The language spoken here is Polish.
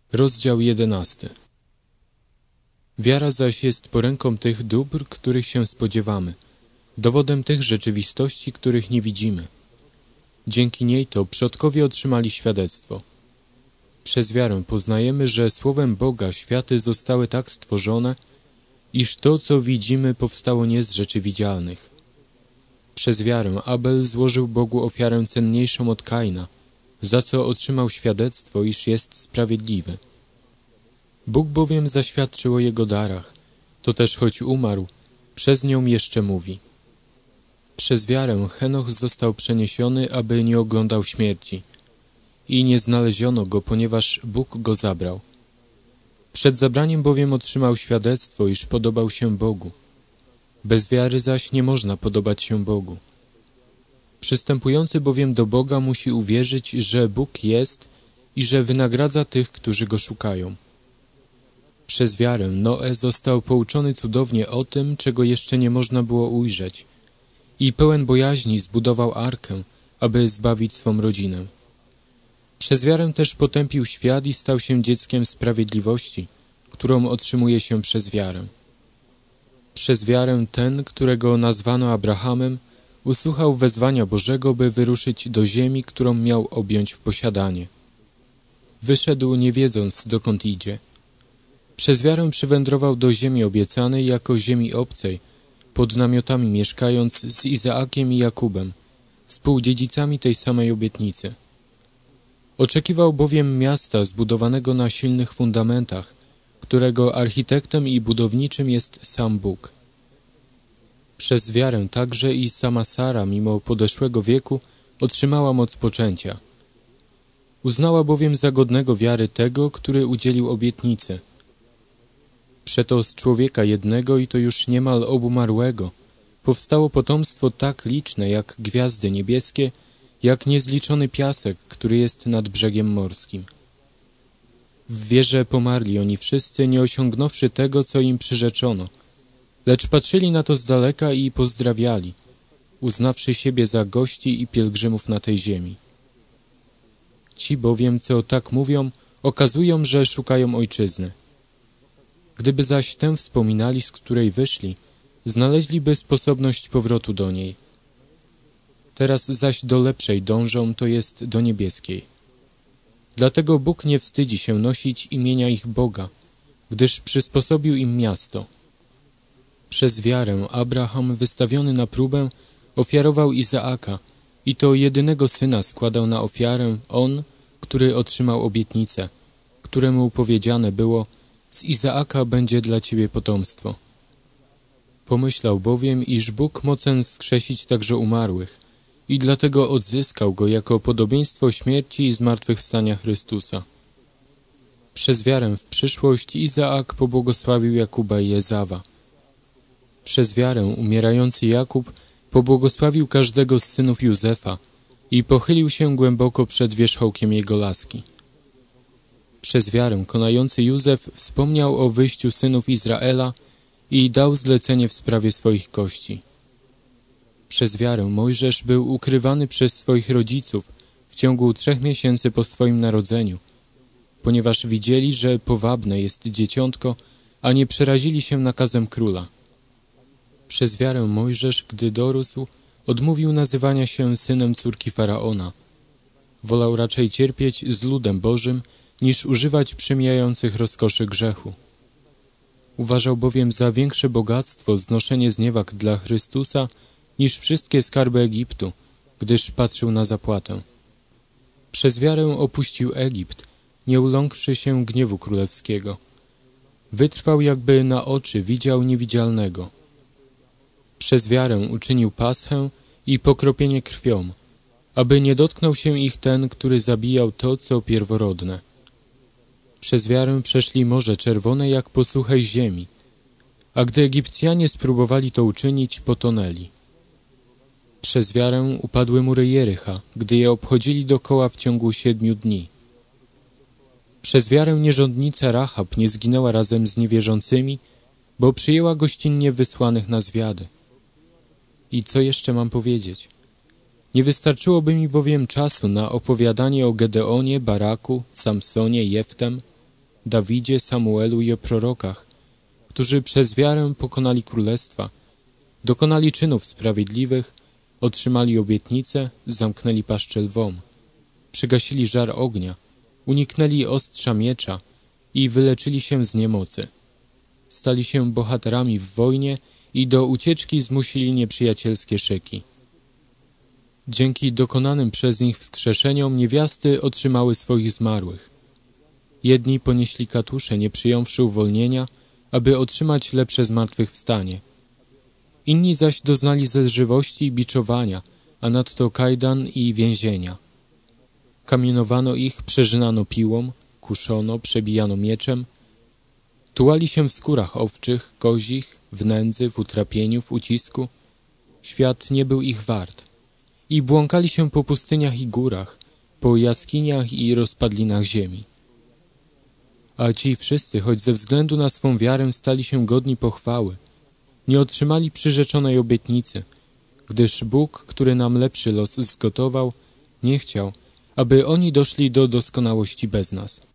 Rozdział 11. Wiara zaś jest poręką tych dóbr, których się spodziewamy, dowodem tych rzeczywistości, których nie widzimy. Dzięki niej to przodkowie otrzymali świadectwo. Przez wiarę poznajemy, że słowem Boga światy zostały tak stworzone, iż to, co widzimy, powstało nie z rzeczy widzialnych. Przez wiarę Abel złożył Bogu ofiarę cenniejszą od Kaina, za co otrzymał świadectwo, iż jest sprawiedliwy. Bóg bowiem zaświadczył o jego darach, to też choć umarł, przez nią jeszcze mówi. Przez wiarę Henoch został przeniesiony, aby nie oglądał śmierci. I nie znaleziono go, ponieważ Bóg go zabrał. Przed zabraniem bowiem otrzymał świadectwo, iż podobał się Bogu. Bez wiary zaś nie można podobać się Bogu. Przystępujący bowiem do Boga musi uwierzyć, że Bóg jest i że wynagradza tych, którzy Go szukają. Przez wiarę Noe został pouczony cudownie o tym, czego jeszcze nie można było ujrzeć, i pełen bojaźni zbudował arkę, aby zbawić swą rodzinę. Przez wiarę też potępił świat i stał się dzieckiem sprawiedliwości, którą otrzymuje się przez wiarę. Przez wiarę ten, którego nazwano Abrahamem, usłuchał wezwania Bożego, by wyruszyć do ziemi, którą miał objąć w posiadanie. Wyszedł, nie wiedząc, dokąd idzie. Przez wiarę przywędrował do ziemi obiecanej jako ziemi obcej, pod namiotami mieszkając z Izaakiem i Jakubem, współdziedzicami tej samej obietnicy. Oczekiwał bowiem miasta zbudowanego na silnych fundamentach, którego architektem i budowniczym jest sam Bóg. Przez wiarę także i sama Sara, mimo podeszłego wieku, otrzymała moc poczęcia. Uznała bowiem za godnego wiary tego, który udzielił obietnicy. Przeto z człowieka jednego, i to już niemal obumarłego, powstało potomstwo tak liczne jak gwiazdy niebieskie, jak niezliczony piasek, który jest nad brzegiem morskim. W wierze pomarli oni wszyscy, nie osiągnąwszy tego, co im przyrzeczono, lecz patrzyli na to z daleka i pozdrawiali, uznawszy siebie za gości i pielgrzymów na tej ziemi. Ci bowiem, co tak mówią, okazują, że szukają ojczyzny. Gdyby zaś tę wspominali, z której wyszli, znaleźliby sposobność powrotu do niej. Teraz zaś do lepszej dążą, to jest do niebieskiej. Dlatego Bóg nie wstydzi się nosić imienia ich Boga, gdyż przysposobił im miasto. Przez wiarę Abraham, wystawiony na próbę, ofiarował Izaaka i to jedynego syna składał na ofiarę on, który otrzymał obietnicę, któremu powiedziane było: z Izaaka będzie dla ciebie potomstwo. Pomyślał bowiem, iż Bóg mocen wskrzesić także umarłych i dlatego odzyskał go jako podobieństwo śmierci i zmartwychwstania Chrystusa. Przez wiarę w przyszłość Izaak pobłogosławił Jakuba i Ezawa. Przez wiarę umierający Jakub pobłogosławił każdego z synów Józefa i pochylił się głęboko przed wierzchołkiem jego laski. Przez wiarę konający Józef wspomniał o wyjściu synów Izraela i dał zlecenie w sprawie swoich kości. Przez wiarę Mojżesz był ukrywany przez swoich rodziców w ciągu 3 miesięcy po swoim narodzeniu, ponieważ widzieli, że powabne jest dzieciątko, a nie przerazili się nakazem króla. Przez wiarę Mojżesz, gdy dorósł, odmówił nazywania się synem córki Faraona. Wolał raczej cierpieć z ludem Bożym, niż używać przemijających rozkoszy grzechu. Uważał bowiem za większe bogactwo znoszenie zniewag dla Chrystusa niż wszystkie skarby Egiptu, gdyż patrzył na zapłatę. Przez wiarę opuścił Egipt, nie uląkłszy się gniewu królewskiego. Wytrwał, jakby na oczy widział niewidzialnego. Przez wiarę uczynił paschę i pokropienie krwią, aby nie dotknął się ich ten, który zabijał to, co pierworodne. Przez wiarę przeszli Morze Czerwone jak po suchej ziemi, a gdy Egipcjanie spróbowali to uczynić, potonęli. Przez wiarę upadły mury Jericha, gdy je obchodzili dokoła w ciągu 7 dni. Przez wiarę nierządnica Rahab nie zginęła razem z niewierzącymi, bo przyjęła gościnnie wysłanych na zwiady. I co jeszcze mam powiedzieć? Nie wystarczyłoby mi bowiem czasu na opowiadanie o Gedeonie, Baraku, Samsonie, Jeftem, Dawidzie, Samuelu i o prorokach, którzy przez wiarę pokonali królestwa, dokonali czynów sprawiedliwych, otrzymali obietnice, zamknęli paszczę lwom, przygasili żar ognia, uniknęli ostrza miecza i wyleczyli się z niemocy. Stali się bohaterami w wojnie i do ucieczki zmusili nieprzyjacielskie szyki. Dzięki dokonanym przez nich wskrzeszeniom niewiasty otrzymały swoich zmarłych. Jedni ponieśli katusze, nie przyjąwszy uwolnienia, aby otrzymać lepsze zmartwychwstanie. Inni zaś doznali zelżywości i biczowania, a nadto kajdan i więzienia. Kamienowano ich, przerzynano piłą, kuszono, przebijano mieczem, tułali się w skórach owczych, kozich, w nędzy, w utrapieniu, w ucisku. Świat nie był ich wart. I błąkali się po pustyniach i górach, po jaskiniach i rozpadlinach ziemi. A ci wszyscy, choć ze względu na swą wiarę stali się godni pochwały, nie otrzymali przyrzeczonej obietnicy, gdyż Bóg, który nam lepszy los zgotował, nie chciał, aby oni doszli do doskonałości bez nas.